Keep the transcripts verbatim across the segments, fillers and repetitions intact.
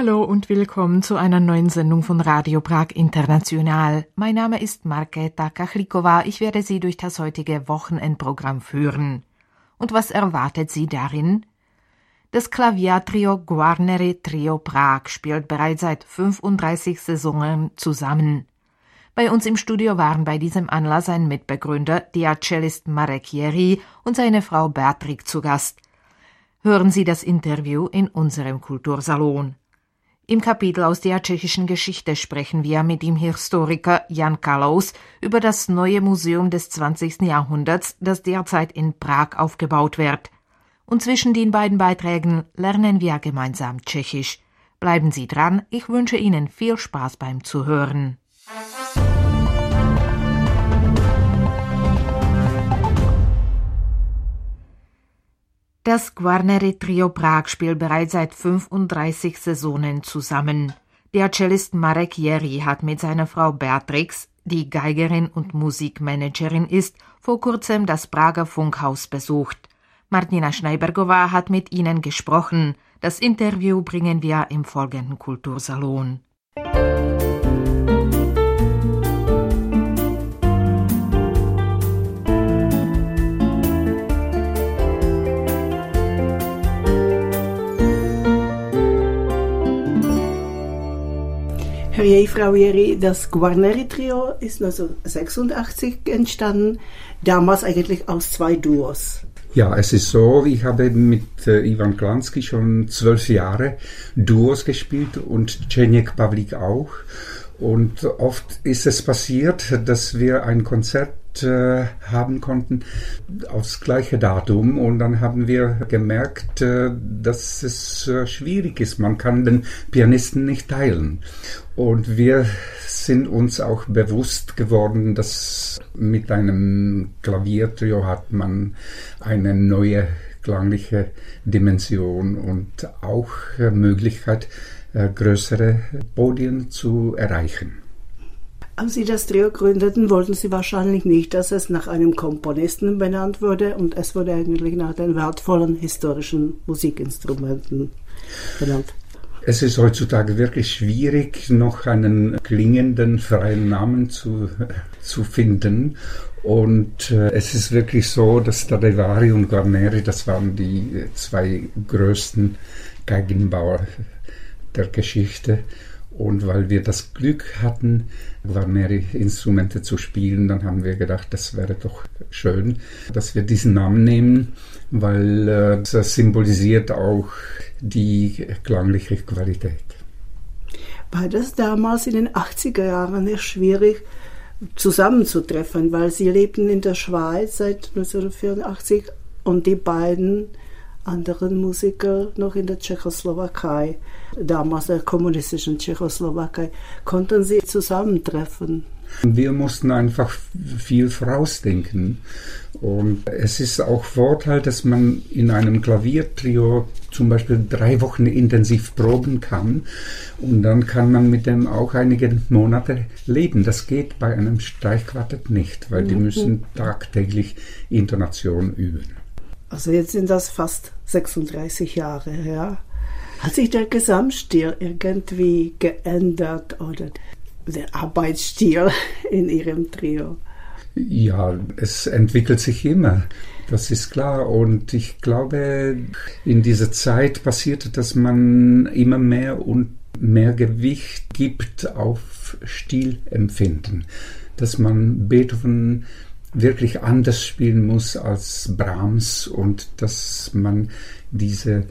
Hallo und willkommen zu einer neuen Sendung von Radio Prag International. Mein Name ist Markéta Kachlikova. Ich werde Sie durch das heutige Wochenendprogramm führen. Und was erwartet Sie darin? Das Klaviertrio Guarneri Trio Prag spielt bereits seit fünfunddreißig Saisonen zusammen. Bei uns im Studio waren bei diesem Anlass ein Mitbegründer, der Cellist Marek Jiří und seine Frau Beatrix zu Gast. Hören Sie das Interview in unserem Kultursalon. Im Kapitel aus der tschechischen Geschichte sprechen wir mit dem Historiker Jan Kalous über das neue Museum des zwanzigsten Jahrhunderts, das derzeit in Prag aufgebaut wird. Und zwischen den beiden Beiträgen lernen wir gemeinsam Tschechisch. Bleiben Sie dran, ich wünsche Ihnen viel Spaß beim Zuhören. Das Guarneri Trio Prag spielt bereits seit fünfunddreißig Saisonen zusammen. Der Cellist Marek Jiří hat mit seiner Frau Beatrix, die Geigerin und Musikmanagerin ist, vor kurzem das Prager Funkhaus besucht. Martina Schneibergová hat mit ihnen gesprochen. Das Interview bringen wir im folgenden Kultursalon. Herr Jiří, Frau Jiří, das Guarneri-Trio ist neunzehnhundertsechsundachtzig entstanden, damals eigentlich aus zwei Duos. Ja, es ist so, ich habe mit äh, Ivan Klansky schon zwölf Jahre Duos gespielt und Zdeněk Pavlík auch. Und oft ist es passiert, dass wir ein Konzert äh, haben konnten aufs gleiche Datum und dann haben wir gemerkt, äh, dass es äh, schwierig ist. Man kann den Pianisten nicht teilen. Und wir sind uns auch bewusst geworden, dass mit einem Klaviertrio hat man eine neue klangliche Dimension und auch äh, Möglichkeit, äh, größere Podien zu erreichen. Als Sie das Trio gründeten, wollten Sie wahrscheinlich nicht, dass es nach einem Komponisten benannt wurde und es wurde eigentlich nach den wertvollen historischen Musikinstrumenten benannt. Es ist heutzutage wirklich schwierig, noch einen klingenden freien Namen zu, zu finden. Und äh, es ist wirklich so, dass Stradivari und Guarneri, das waren die zwei größten Geigenbauer der Geschichte. Und weil wir das Glück hatten, Guarneri-Instrumente zu spielen, dann haben wir gedacht, das wäre doch schön, dass wir diesen Namen nehmen, weil äh, das symbolisiert auch die klangliche Qualität. War das damals in den achtziger Jahren nicht schwierig zusammenzutreffen, weil Sie lebten in der Schweiz seit neunzehnhundertvierundachtzig und die beiden anderen Musiker noch in der Tschechoslowakei, damals der kommunistischen Tschechoslowakei. Konnten Sie zusammentreffen? Wir mussten einfach viel vorausdenken. Und es ist auch Vorteil, dass man in einem Klaviertrio zum Beispiel drei Wochen intensiv proben kann. Und dann kann man mit dem auch einige Monate leben. Das geht bei einem Streichquartett nicht, weil die müssen tagtäglich Intonation üben. Also jetzt sind das fast sechsunddreißig Jahre her. Hat sich der Gesamtstil irgendwie geändert oder der Arbeitsstil in Ihrem Trio? Ja, es entwickelt sich immer, das ist klar. Und ich glaube, in dieser Zeit passiert, dass man immer mehr und mehr Gewicht gibt auf Stilempfinden. Dass man Beethoven wirklich anders spielen muss als Brahms und dass man diese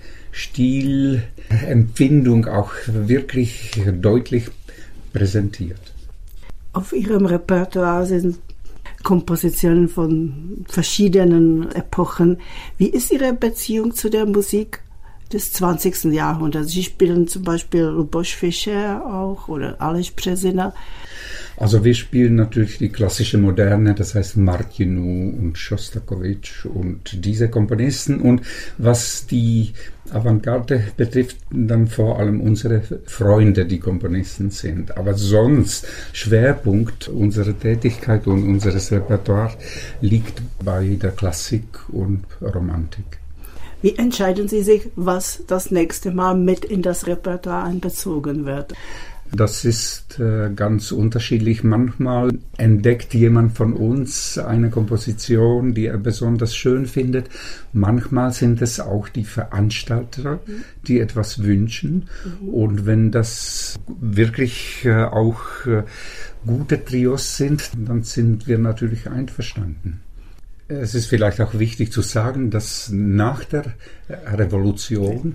Stilempfindung auch wirklich deutlich präsentiert. Auf Ihrem Repertoire sind Kompositionen von verschiedenen Epochen. Wie ist Ihre Beziehung zu der Musik des zwanzigsten Jahrhunderts? Sie spielen zum Beispiel Luboš Fischer auch oder Aleš Březina. Also wir spielen natürlich die klassische Moderne, das heißt Martinu und Schostakowitsch und diese Komponisten. Und was die Avantgarde betrifft, dann vor allem unsere Freunde, die Komponisten sind. Aber sonst, Schwerpunkt unserer Tätigkeit und unseres Repertoire liegt bei der Klassik und Romantik. Wie entscheiden Sie sich, was das nächste Mal mit in das Repertoire einbezogen wird? Das ist äh, ganz unterschiedlich. Manchmal entdeckt jemand von uns eine Komposition, die er besonders schön findet. Manchmal sind es auch die Veranstalter, die etwas wünschen. Mhm. Und wenn das wirklich äh, auch äh, gute Trios sind, dann sind wir natürlich einverstanden. Es ist vielleicht auch wichtig zu sagen, dass nach der Revolution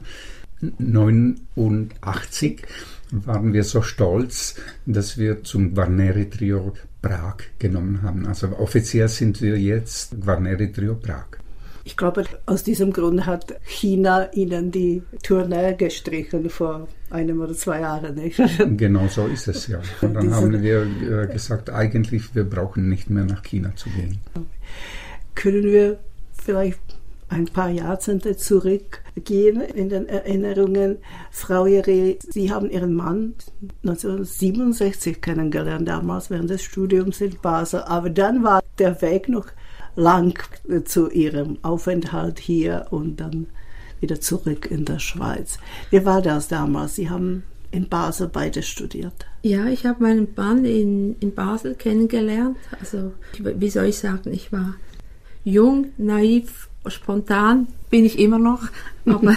neunundachtzig waren wir so stolz, dass wir zum Guarneri Trio Prag genommen haben. Also offiziell sind wir jetzt Guarneri Trio Prag. Ich glaube, aus diesem Grund hat China Ihnen die Tournee gestrichen vor einem oder zwei Jahren, nicht? Genau so ist es, ja. Und dann haben wir äh, gesagt, eigentlich, wir brauchen nicht mehr nach China zu gehen. Können wir vielleicht ein paar Jahrzehnte zurückgehen in den Erinnerungen? Frau Jere, Sie haben Ihren Mann neunzehnhundertsiebenundsechzig kennengelernt, damals während des Studiums in Basel. Aber dann war der Weg noch lang zu Ihrem Aufenthalt hier und dann wieder zurück in der Schweiz. Wie war das damals? Sie haben in Basel beide studiert. Ja, ich habe meinen Mann in, in Basel kennengelernt. Also, wie soll ich sagen, ich war jung, naiv, spontan, bin ich immer noch, aber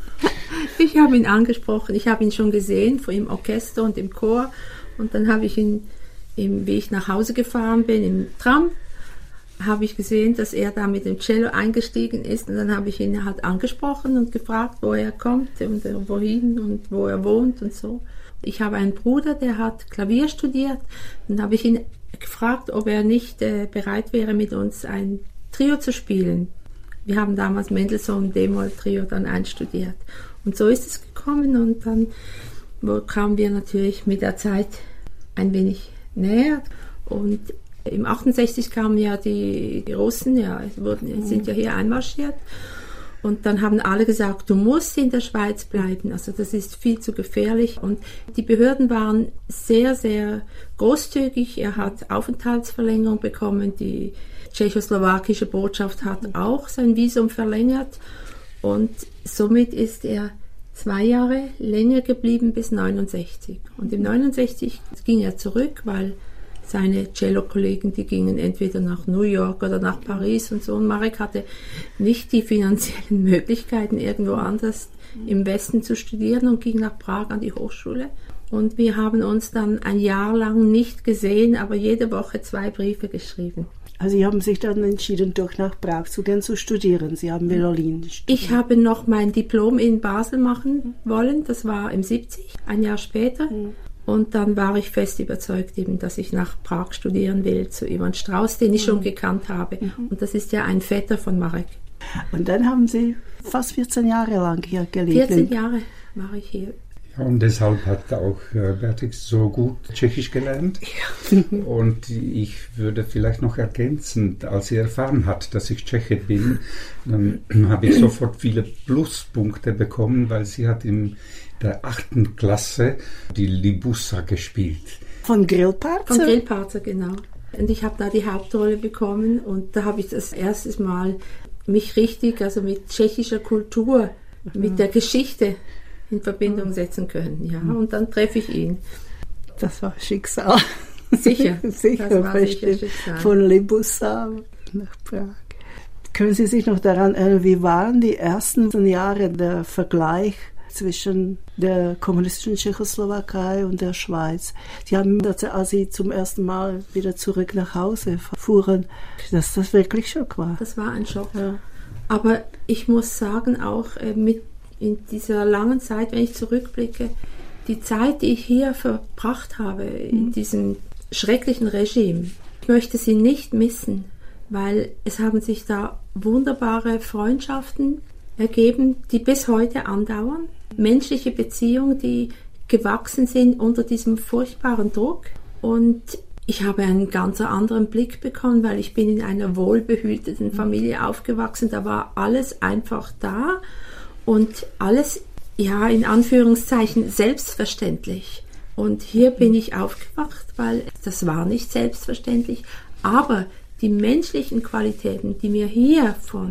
ich habe ihn angesprochen, ich habe ihn schon gesehen, vor im Orchester und im Chor, und dann habe ich ihn, im, wie ich nach Hause gefahren bin, im Tram, habe ich gesehen, dass er da mit dem Cello eingestiegen ist, und dann habe ich ihn halt angesprochen und gefragt, wo er kommt und äh, wohin und wo er wohnt und so. Ich habe einen Bruder, der hat Klavier studiert, dann habe ich ihn gefragt, ob er nicht äh, bereit wäre, mit uns ein Trio zu spielen. Wir haben damals Mendelssohn D-Moll-Trio dann einstudiert. Und so ist es gekommen, und dann kamen wir natürlich mit der Zeit ein wenig näher. Und im achtundsechzig kamen ja die, die Russen, ja, wurden, sind ja hier einmarschiert. Und dann haben alle gesagt, du musst in der Schweiz bleiben, also das ist viel zu gefährlich. Und die Behörden waren sehr, sehr großzügig. Er hat Aufenthaltsverlängerung bekommen, die tschechoslowakische Botschaft hat auch sein Visum verlängert, und somit ist er zwei Jahre länger geblieben bis neunundsechzig. Und im neunundsechzig ging er zurück, weil seine Cello-Kollegen, die gingen entweder nach New York oder nach Paris und so. Und Marek hatte nicht die finanziellen Möglichkeiten, irgendwo anders im Westen zu studieren, und ging nach Prag an die Hochschule. Und wir haben uns dann ein Jahr lang nicht gesehen, aber jede Woche zwei Briefe geschrieben. Also Sie haben sich dann entschieden, doch nach Prag zu gehen, zu studieren. Sie haben Violin studiert. Ich habe noch mein Diplom in Basel machen wollen. Das war im siebzig, ein Jahr später. Mhm. Und dann war ich fest überzeugt, eben, dass ich nach Prag studieren will, zu Ivan Strauss, den ich mhm. schon gekannt habe. Mhm. Und das ist ja ein Vetter von Marek. Und dann haben Sie fast vierzehn Jahre lang hier gelebt. vierzehn Jahre war ich hier. Ja, und deshalb hat auch äh, Beatrix so gut Tschechisch gelernt. Ja. Und ich würde vielleicht noch ergänzen, als sie erfahren hat, dass ich Tscheche bin, dann habe ich sofort viele Pluspunkte bekommen, weil sie hat in der achten Klasse die Libussa gespielt. Von Grillparzer? Von Grillparzer, genau. Und ich habe da die Hauptrolle bekommen, und da habe ich das erste Mal mich richtig, also mit tschechischer Kultur, mhm. mit der Geschichte in Verbindung setzen können. Ja, und dann treffe ich ihn. Das war Schicksal. Sicher. sicher, das war sicher Schicksal. Von Libussa nach Prag. Können Sie sich noch daran erinnern, wie waren die ersten Jahre der Vergleich zwischen der kommunistischen Tschechoslowakei und der Schweiz? Sie haben, als Sie zum ersten Mal wieder zurück nach Hause fuhren, dass das wirklich Schock war. Das war ein Schock. Ja. Aber ich muss sagen, auch mit in dieser langen Zeit, wenn ich zurückblicke, die Zeit, die ich hier verbracht habe, in mhm. diesem schrecklichen Regime, ich möchte sie nicht missen, weil es haben sich da wunderbare Freundschaften ergeben, die bis heute andauern. Menschliche Beziehungen, die gewachsen sind unter diesem furchtbaren Druck. Und ich habe einen ganz anderen Blick bekommen, weil ich bin in einer wohlbehüteten Familie aufgewachsen. Da war alles einfach da. Und alles, ja, in Anführungszeichen selbstverständlich. Und hier bin ich aufgewacht, weil das war nicht selbstverständlich. Aber die menschlichen Qualitäten, die mir hier von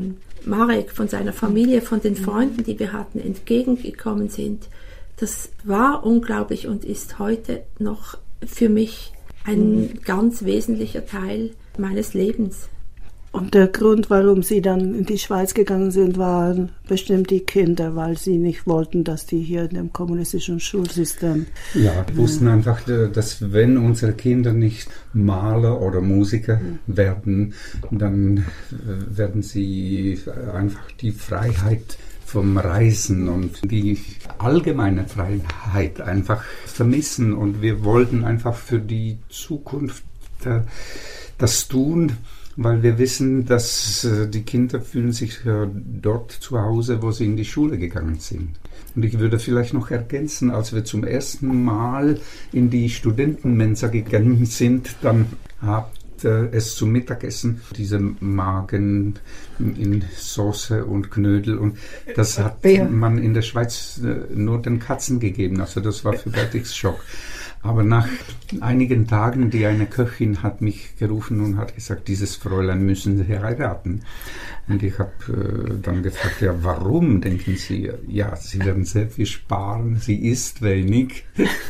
Marek, von seiner Familie, von den Freunden, die wir hatten, entgegengekommen sind, das war unglaublich und ist heute noch für mich ein ganz wesentlicher Teil meines Lebens. Und der Grund, warum Sie dann in die Schweiz gegangen sind, waren bestimmt die Kinder, weil Sie nicht wollten, dass die hier in dem kommunistischen Schulsystem... Ja, wir wussten einfach, dass wenn unsere Kinder nicht Maler oder Musiker werden, dann werden sie einfach die Freiheit vom Reisen und die allgemeine Freiheit einfach vermissen. Und wir wollten einfach für die Zukunft äh, das tun, weil wir wissen, dass äh, die Kinder fühlen sich äh, dort zu Hause, wo sie in die Schule gegangen sind. Und ich würde vielleicht noch ergänzen, als wir zum ersten Mal in die Studentenmensa gegangen sind, dann hat äh, es zum Mittagessen diese Magen in Soße und Knödel und das hat ja. man in der Schweiz äh, nur den Katzen gegeben. Also das war für Bertix Schock. Aber nach einigen Tagen, die eine Köchin hat mich gerufen und hat gesagt, dieses Fräulein müssen Sie heiraten. Und ich habe äh, dann gefragt, ja, warum denken Sie? Ja, Sie werden sehr viel sparen, sie isst wenig.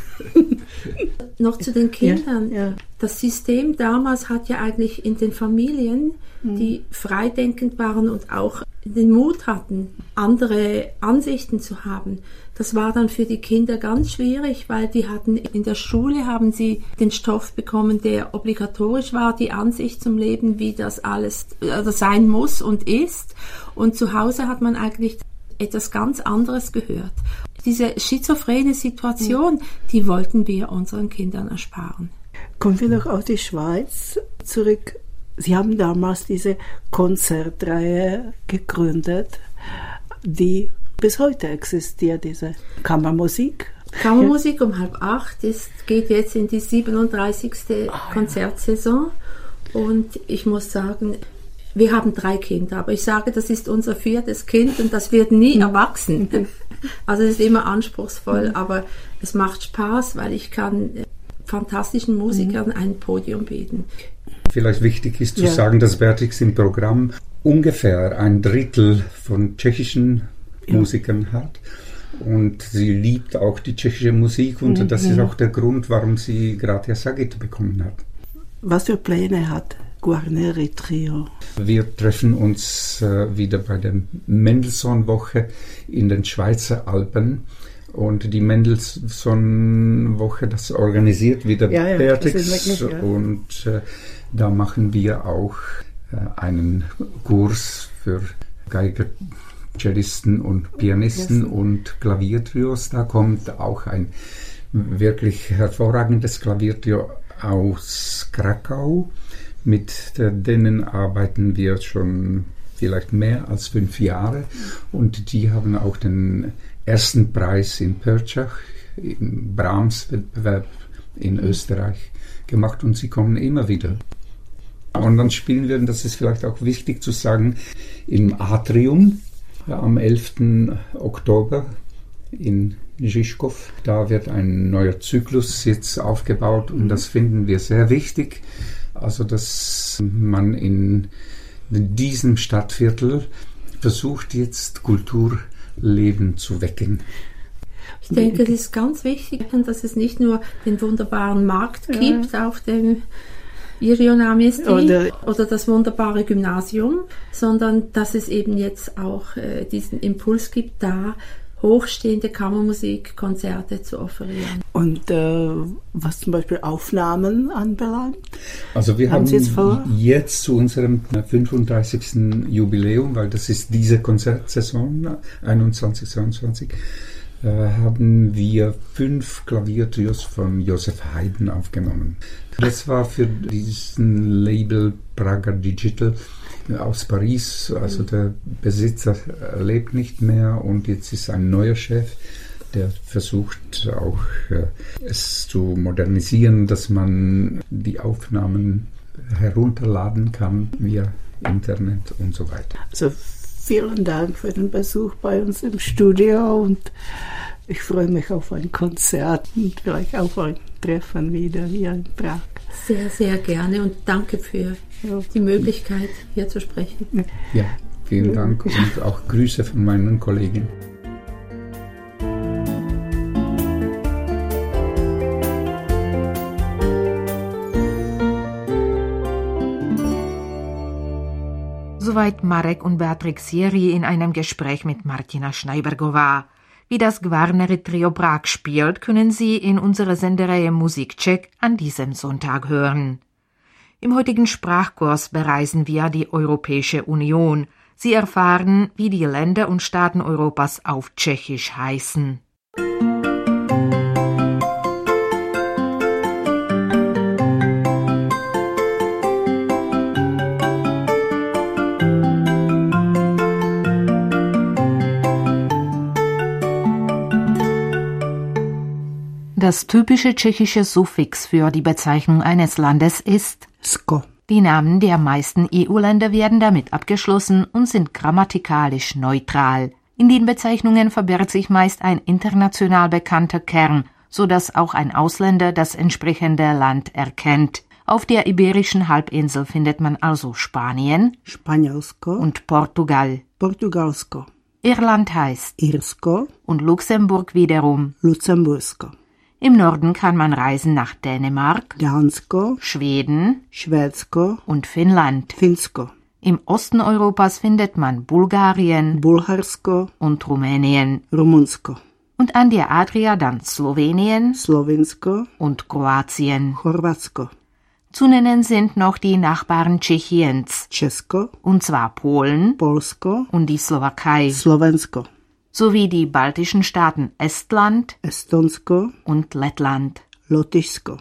Noch zu den Kindern. Ja, ja. Das System damals hat ja eigentlich in den Familien, die freidenkend waren und auch den Mut hatten, andere Ansichten zu haben. Das war dann für die Kinder ganz schwierig, weil die hatten in der Schule haben sie den Stoff bekommen, der obligatorisch war, die Ansicht zum Leben, wie das alles also sein muss und ist. Und zu Hause hat man eigentlich etwas ganz anderes gehört. Diese schizophrene Situation, die wollten wir unseren Kindern ersparen. Kommen wir noch auf die Schweiz zurück. Sie haben damals diese Konzertreihe gegründet, die bis heute existiert, diese Kammermusik. Kammermusik um halb acht ist, geht jetzt in die siebenunddreißigste Oh, Konzertsaison. Ja. Und ich muss sagen, wir haben drei Kinder, aber ich sage, das ist unser viertes Kind und das wird nie mhm. erwachsen. Also es ist immer anspruchsvoll, mhm. aber es macht Spaß, weil ich kann fantastischen Musikern mhm. ein Podium bieten. Vielleicht wichtig ist zu ja. sagen, dass Bertix im Programm ungefähr ein Drittel von tschechischen ja. Musikern hat. Und sie liebt auch die tschechische Musik und mhm. das ist auch der Grund, warum sie Gratia Sagit bekommen hat. Was für Pläne hat Guarneri Trio? Wir treffen uns äh, wieder bei der Mendelssohn-Woche in den Schweizer Alpen. Und die Mendelssohn-Woche, das organisiert wieder ja, ja, Bertix. Ja. Und äh, da machen wir auch äh, einen Kurs für Geiger, Cellisten und Pianisten yes. und Klaviertrios. Da kommt auch ein wirklich hervorragendes Klaviertrio aus Krakau. Mit denen arbeiten wir schon vielleicht mehr als fünf Jahre. Und die haben auch den ersten Preis in Pörtschach im Brahms-Wettbewerb in Österreich gemacht und sie kommen immer wieder. Und dann spielen wir, und das ist vielleicht auch wichtig zu sagen, im Atrium am elften Oktober in Žižkov. Da wird ein neuer Zyklus jetzt aufgebaut und das finden wir sehr wichtig. Also, dass man in diesem Stadtviertel versucht, jetzt Kulturleben zu wecken. Ich denke, es ist ganz wichtig, dass es nicht nur den wunderbaren Markt gibt ja. auf dem Irionamiesti oder, oder das wunderbare Gymnasium, sondern dass es eben jetzt auch äh, diesen Impuls gibt, da hochstehende Kammermusikkonzerte zu offerieren. Und äh, was zum Beispiel Aufnahmen anbelangt? Also wir haben, haben jetzt, vor? jetzt zu unserem fünfunddreißigsten Jubiläum, weil das ist diese Konzertsaison einundzwanzig zweiundzwanzig, äh, haben wir fünf Klaviertrios von Josef Haydn aufgenommen. Das war für diesen Label Prager Digital aus Paris, also der Besitzer lebt nicht mehr und jetzt ist ein neuer Chef, der versucht auch äh, es zu modernisieren, dass man die Aufnahmen herunterladen kann via Internet und so weiter. Also vielen Dank für den Besuch bei uns im Studio und ich freue mich auf ein Konzert und vielleicht auf ein Treffen wieder hier in Prag. Sehr, sehr gerne und danke für die Möglichkeit, hier zu sprechen. Ja, Vielen Dank und auch Grüße von meinen Kollegen. Soweit Marek und Beatrix Sieri in einem Gespräch mit Martina Schneibergová. Wie das Gwarnery Trio Prag spielt, können Sie in unserer Sendereihe Musikcheck an diesem Sonntag hören. Im heutigen Sprachkurs bereisen wir die Europäische Union. Sie erfahren, wie die Länder und Staaten Europas auf Tschechisch heißen. Das typische tschechische Suffix für die Bezeichnung eines Landes ist Sko. Die Namen der meisten E U-Länder werden damit abgeschlossen und sind grammatikalisch neutral. In den Bezeichnungen verbirgt sich meist ein international bekannter Kern, so dass auch ein Ausländer das entsprechende Land erkennt. Auf der Iberischen Halbinsel findet man also Spanien, Španělsko und Portugal. Portugalsko. Irland heißt Irsko und Luxemburg wiederum Lucembursko. Im Norden kann man reisen nach Dänemark, Dánsko, Schweden Švédsko, und Finnland. Finsko. Im Osten Europas findet man Bulgarien Bulharsko und Rumänien. Rumunsko. Und an der Adria dann Slowenien Slovinsko und Kroatien. Chorvatsko. Zu nennen sind noch die Nachbarn Tschechiens, Česko und zwar Polen Polsko und die Slowakei, Slovensko. sowie die baltischen Staaten Estland Estonsko und Lettland. Lotyšsko.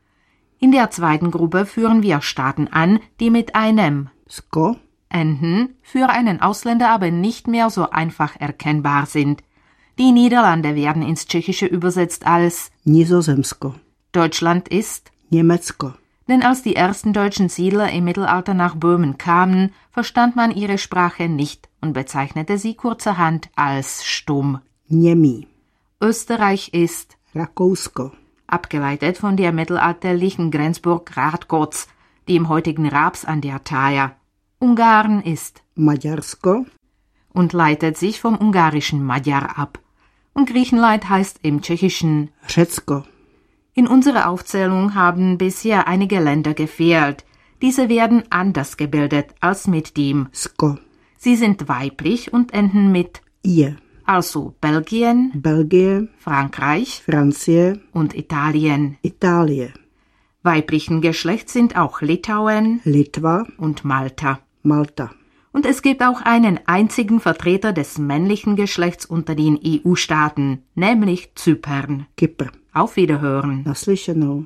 In der zweiten Gruppe führen wir Staaten an, die mit einem Sko enden, für einen Ausländer aber nicht mehr so einfach erkennbar sind. Die Niederlande werden ins Tschechische übersetzt als Nizozemsko. Deutschland ist, Německo. denn als die ersten deutschen Siedler im Mittelalter nach Böhmen kamen, verstand man ihre Sprache nicht und bezeichnete sie kurzerhand als stumm. Němý. Österreich ist, Rakousko. abgeleitet von der mittelalterlichen Grenzburg Radgoz, dem heutigen Raps an der Thaya. Ungarn ist Maďarsko. und leitet sich vom ungarischen Magyar ab. Und Griechenland heißt im Tschechischen. Řecko. In unserer Aufzählung haben bisher einige Länder gefehlt. Diese werden anders gebildet als mit dem Sko. Sie sind weiblich und enden mit Je. also Belgien, Belgie. Frankreich Francie. und Italien. Itálie. Weiblichen Geschlechts sind auch Litauen Litva. und Malta. Malta. Und es gibt auch einen einzigen Vertreter des männlichen Geschlechts unter den E U-Staaten, nämlich Zypern. Kypr. Auf Wiederhören. Naslyšenou.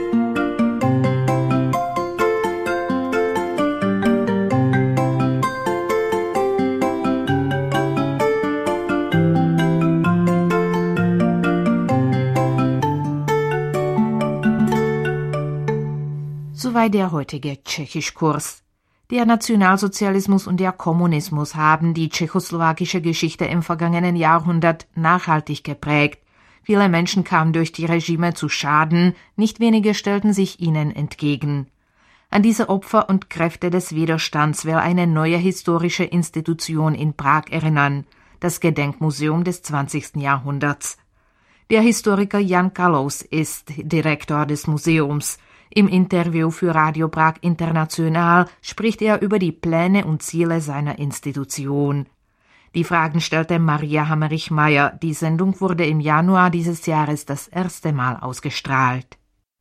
Soweit der heutige Tschechischkurs. Der Nationalsozialismus und der Kommunismus haben die tschechoslowakische Geschichte im vergangenen Jahrhundert nachhaltig geprägt. Viele Menschen kamen durch die Regime zu Schaden, nicht wenige stellten sich ihnen entgegen. An diese Opfer und Kräfte des Widerstands will eine neue historische Institution in Prag erinnern, das Gedenkmuseum des zwanzigsten Jahrhunderts. Der Historiker Jan Kalous ist Direktor des Museums. Im Interview für Radio Prag International spricht er über die Pläne und Ziele seiner Institution. Die Fragen stellte Maria Hammerich-Meyer. Die Sendung wurde im Januar dieses Jahres das erste Mal ausgestrahlt.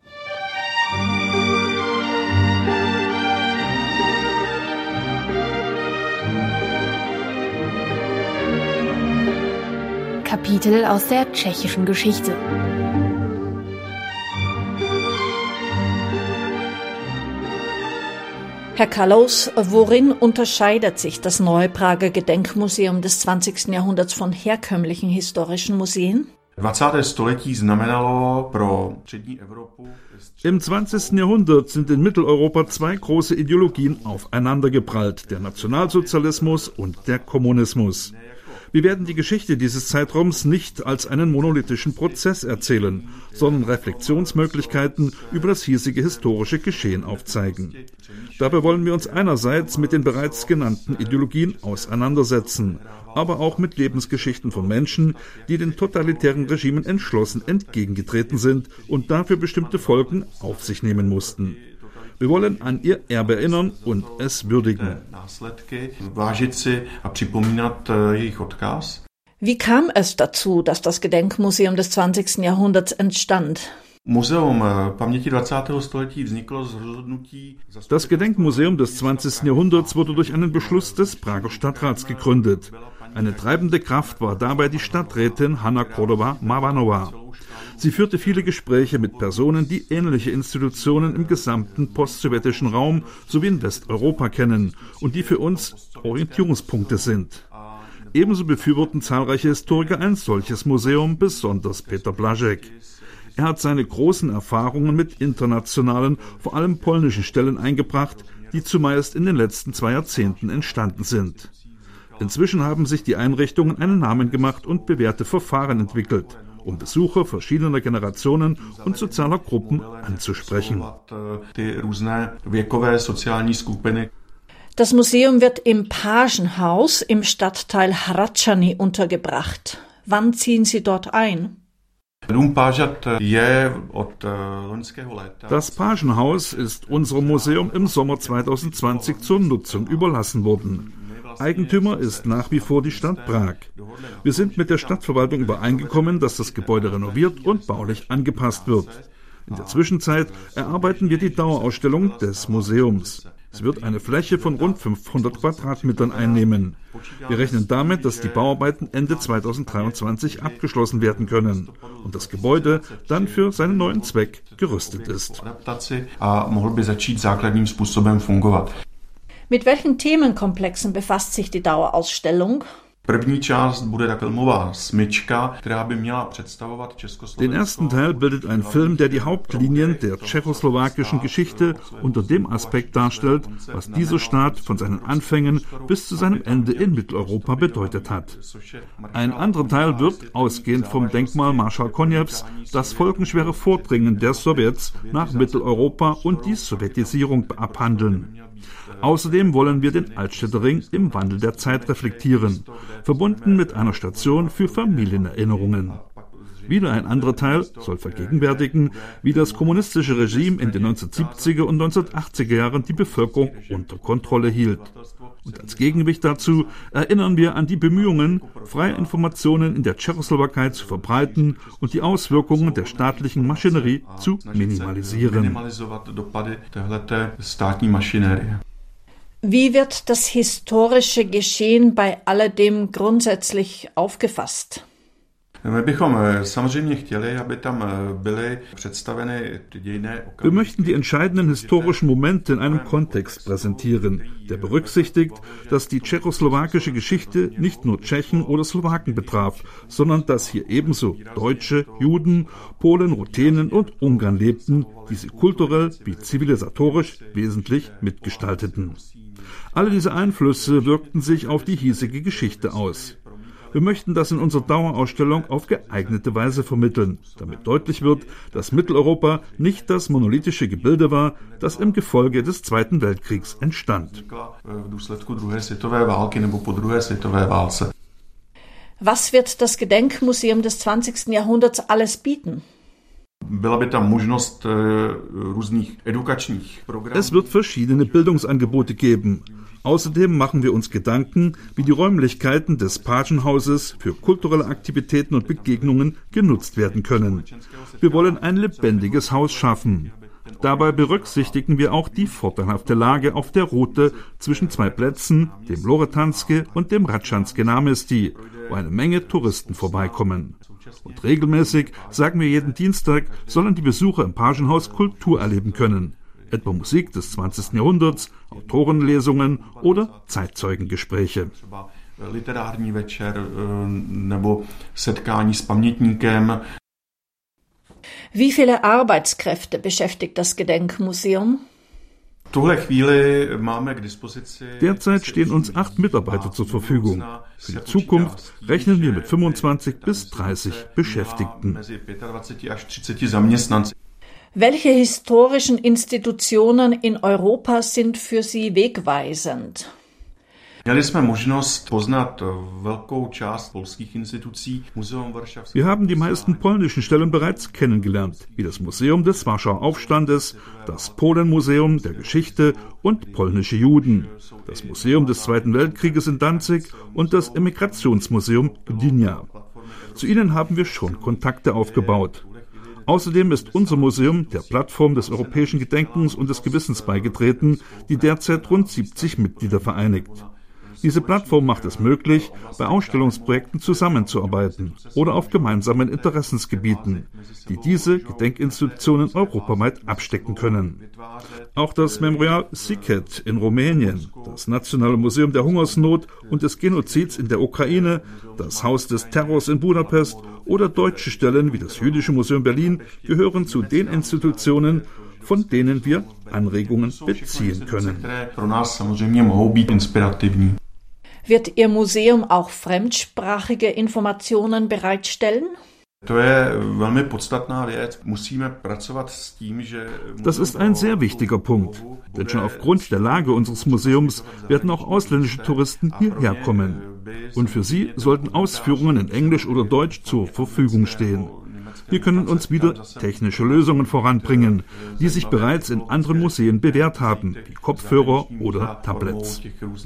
Kapitel aus der tschechischen Geschichte. Herr Kalous, worin unterscheidet sich das neue Prager Gedenkmuseum des zwanzigsten Jahrhunderts von herkömmlichen historischen Museen? Im zwanzigsten Jahrhundert sind in Mitteleuropa zwei große Ideologien aufeinandergeprallt, der Nationalsozialismus und der Kommunismus. Wir werden die Geschichte dieses Zeitraums nicht als einen monolithischen Prozess erzählen, sondern Reflexionsmöglichkeiten über das hiesige historische Geschehen aufzeigen. Dabei wollen wir uns einerseits mit den bereits genannten Ideologien auseinandersetzen, aber auch mit Lebensgeschichten von Menschen, die den totalitären Regimen entschlossen entgegengetreten sind und dafür bestimmte Folgen auf sich nehmen mussten. Wir wollen an ihr Erbe erinnern und es würdigen. Wie kam es dazu, dass das Gedenkmuseum des zwanzigsten Jahrhunderts entstand? Das Gedenkmuseum des zwanzigsten Jahrhunderts wurde durch einen Beschluss des Prager Stadtrats gegründet. Eine treibende Kraft war dabei die Stadträtin Hanna Kordova-Marvanova. Sie führte viele Gespräche mit Personen, die ähnliche Institutionen im gesamten postsowjetischen Raum sowie in Westeuropa kennen und die für uns Orientierungspunkte sind. Ebenso befürworten zahlreiche Historiker ein solches Museum, besonders Peter Blaszek. Er hat seine großen Erfahrungen mit internationalen, vor allem polnischen Stellen eingebracht, die zumeist in den letzten zwei Jahrzehnten entstanden sind. Inzwischen haben sich die Einrichtungen einen Namen gemacht und bewährte Verfahren entwickelt, um Besucher verschiedener Generationen und sozialer Gruppen anzusprechen. Das Museum wird im Pagenhaus im Stadtteil Hradčany untergebracht. Wann ziehen Sie dort ein? Das Pagenhaus ist unserem Museum im Sommer zweitausendzwanzig zur Nutzung überlassen worden. Eigentümer ist nach wie vor die Stadt Prag. Wir sind mit der Stadtverwaltung übereingekommen, dass das Gebäude renoviert und baulich angepasst wird. In der Zwischenzeit erarbeiten wir die Dauerausstellung des Museums. Es wird eine Fläche von rund fünfhundert Quadratmetern einnehmen. Wir rechnen damit, dass die Bauarbeiten Ende zweitausenddreiundzwanzig abgeschlossen werden können und das Gebäude dann für seinen neuen Zweck gerüstet ist. Mit welchen Themenkomplexen befasst sich die Dauerausstellung? Den ersten Teil bildet ein Film, der die Hauptlinien der tschechoslowakischen Geschichte unter dem Aspekt darstellt, was dieser Staat von seinen Anfängen bis zu seinem Ende in Mitteleuropa bedeutet hat. Ein anderer Teil wird, ausgehend vom Denkmal Marschall Konjews, das folgenschwere Vordringen der Sowjets nach Mitteleuropa und die Sowjetisierung abhandeln. Außerdem wollen wir den Altstädter-Ring im Wandel der Zeit reflektieren, verbunden mit einer Station für Familienerinnerungen. Wieder ein anderer Teil soll vergegenwärtigen, wie das kommunistische Regime in den neunzehnhundertsiebziger und neunzehnhundertachtziger Jahren die Bevölkerung unter Kontrolle hielt. Und als Gegengewicht dazu erinnern wir an die Bemühungen, freie Informationen in der Tschechoslowakei zu verbreiten und die Auswirkungen der staatlichen Maschinerie zu minimalisieren. Wie wird das historische Geschehen bei alledem grundsätzlich aufgefasst? Wir möchten die entscheidenden historischen Momente in einem Kontext präsentieren, der berücksichtigt, dass die tschechoslowakische Geschichte nicht nur Tschechen oder Slowaken betraf, sondern dass hier ebenso Deutsche, Juden, Polen, Ruthenen und Ungarn lebten, die sie kulturell wie zivilisatorisch wesentlich mitgestalteten. Alle diese Einflüsse wirkten sich auf die hiesige Geschichte aus. Wir möchten das in unserer Dauerausstellung auf geeignete Weise vermitteln, damit deutlich wird, dass Mitteleuropa nicht das monolithische Gebilde war, das im Gefolge des Zweiten Weltkriegs entstand. Was wird das Gedenkmuseum des zwanzigsten Jahrhunderts alles bieten? Es wird verschiedene Bildungsangebote geben. Außerdem machen wir uns Gedanken, wie die Räumlichkeiten des Pagenhauses für kulturelle Aktivitäten und Begegnungen genutzt werden können. Wir wollen ein lebendiges Haus schaffen. Dabei berücksichtigen wir auch die vorteilhafte Lage auf der Route zwischen zwei Plätzen, dem Loretanske und dem Hradčanské náměstí, wo eine Menge Touristen vorbeikommen. Und regelmäßig, sagen wir jeden Dienstag, sollen die Besucher im Pagenhaus Kultur erleben können. Etwa Musik des zwanzigsten Jahrhunderts, Autorenlesungen oder Zeitzeugengespräche. Wie viele Arbeitskräfte beschäftigt das Gedenkmuseum? Derzeit stehen uns acht Mitarbeiter zur Verfügung. Für die Zukunft rechnen wir mit fünfundzwanzig bis dreißig Beschäftigten. Welche historischen Institutionen in Europa sind für Sie wegweisend? Wir haben die meisten polnischen Stellen bereits kennengelernt, wie das Museum des Warschauer Aufstandes, das Polenmuseum der Geschichte und polnische Juden, das Museum des Zweiten Weltkrieges in Danzig und das Emigrationsmuseum Gdynia. Zu ihnen haben wir schon Kontakte aufgebaut. Außerdem ist unser Museum der Plattform des europäischen Gedenkens und des Gewissens beigetreten, die derzeit rund siebzig Mitglieder vereinigt. Diese Plattform macht es möglich, bei Ausstellungsprojekten zusammenzuarbeiten oder auf gemeinsamen Interessensgebieten, die diese Gedenkinstitutionen europaweit abstecken können. Auch das Memorial Siket in Rumänien, das Nationale Museum der Hungersnot und des Genozids in der Ukraine, das Haus des Terrors in Budapest oder deutsche Stellen wie das Jüdische Museum Berlin gehören zu den Institutionen, von denen wir Anregungen beziehen können. Wird Ihr Museum auch fremdsprachige Informationen bereitstellen? Das ist ein sehr wichtiger Punkt, denn schon aufgrund der Lage unseres Museums werden auch ausländische Touristen hierher kommen. Und für sie sollten Ausführungen in Englisch oder Deutsch zur Verfügung stehen. Wir können uns wieder technische Lösungen voranbringen, die sich bereits in anderen Museen bewährt haben, wie Kopfhörer oder Tablets.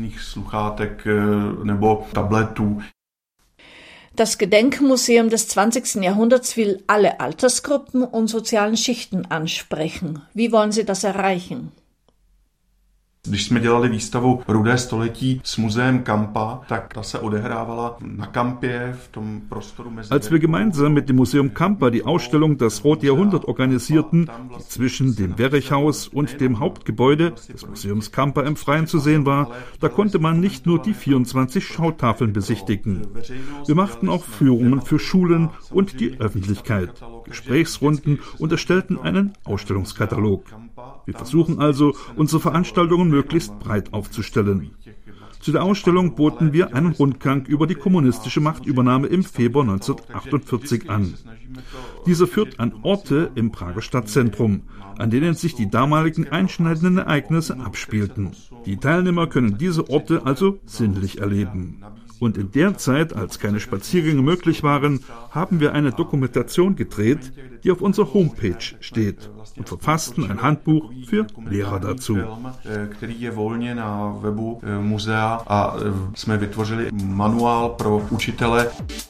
Das Gedenkmuseum des zwanzigsten Jahrhunderts will alle Altersgruppen und sozialen Schichten ansprechen. Wie wollen Sie das erreichen? Když jsme dělali výstavu Rudé století s muzeem Kampa, tak ta se odehrávala na Kampě v tom prostoru mezi... Als wir gemeinsam mit dem Museum Kampa die Ausstellung Das Rote Jahrhundert organisierten, die zwischen dem Werrichhaus und dem Hauptgebäude des Museums Kampa im Freien zu sehen war, da konnte man nicht nur die vierundzwanzig Schautafeln besichtigen. Wir machten auch Führungen für Schulen und die Öffentlichkeit, Gesprächsrunden und erstellten einen Ausstellungskatalog. Wir versuchen also, unsere Veranstaltungen möglichst breit aufzustellen. Zu der Ausstellung boten wir einen Rundgang über die kommunistische Machtübernahme im Februar neunzehnhundertachtundvierzig an. Dieser führt an Orte im Prager Stadtzentrum, an denen sich die damaligen einschneidenden Ereignisse abspielten. Die Teilnehmer können diese Orte also sinnlich erleben. Und in der Zeit, als keine Spaziergänge möglich waren, haben wir eine Dokumentation gedreht, die auf unserer Homepage steht, und verfassten ein Handbuch für Lehrer dazu. Který je volně na webu muzea a jsme vytvořili manuál pro učitele.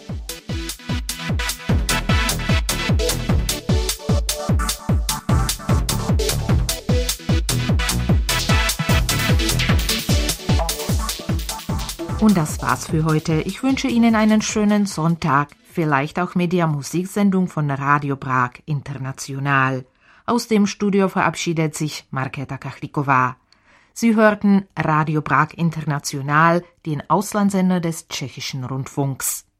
Und das war's für heute. Ich wünsche Ihnen einen schönen Sonntag, vielleicht auch mit der Musiksendung von Radio Prag International. Aus dem Studio verabschiedet sich Markéta Kachlikova. Sie hörten Radio Prag International, den Auslandssender des Tschechischen Rundfunks.